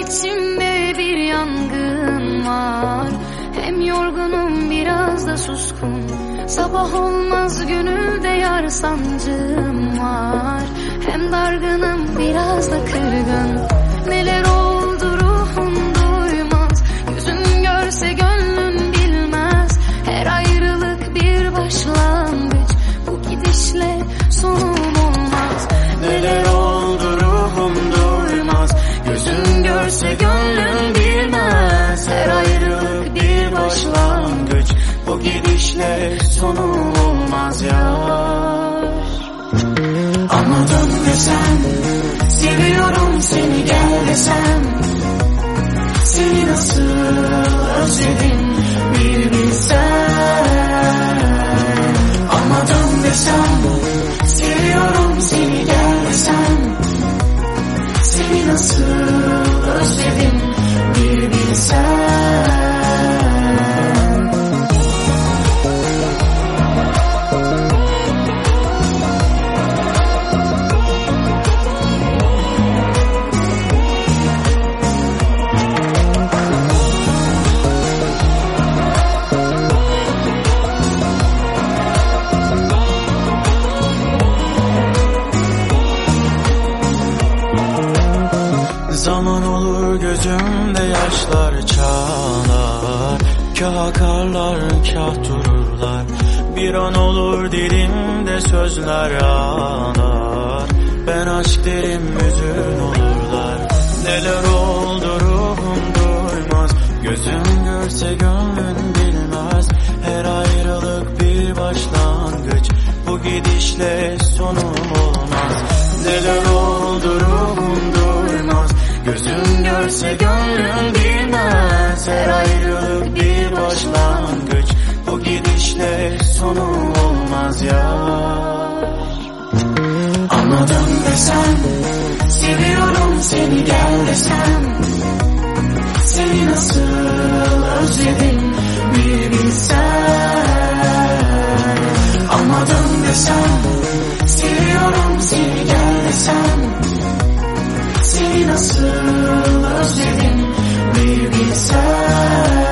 içimde bir yangın var. Hem yorgunum biraz da suskun. Sabah olmaz gönülde yar sancım var. Hem dargınım biraz da kırgın. Neler oldu ruhum duymaz. Yüzün görse gönlün bilmez. Her ayrılık bir başlangıç. Bu gidişle sonum olmaz. Neler oldu ruhum duymaz. Yüzün görse gönlün bilmez. Her ayrılık bir başlangıç. Bu gidişle sonum olmaz yar. Anladım desem, seviyorum seni gel desem, seni nasıl özledim bir bilsen. Anladım desem, seviyorum seni gel desem, seni nasıl özledim bir bilsen. Zaman olur gözümde yaşlar çağlar. Kah akarlar kah dururlar. Bir an olur dilimde sözler ağlar. Ben aşk derim hüzün olurlar. Neler oldu ruhum duymaz. Gözüm görse gönlün bilmez. Her ayrılık bir başlangıç. Bu gidişle sonum olmaz. Neler oldu ruhum duymaz. Gözüm görse gönlüm bilmez. Her ayrılık bir başlangıç. Bu gidişle sonum olmaz yar. Anladım desem, seviyorum seni gel desem, seni nasıl özledim bir bilsen. Anladım desem, seviyorum seni gel desem, seni nasıl özledim bir bilsen.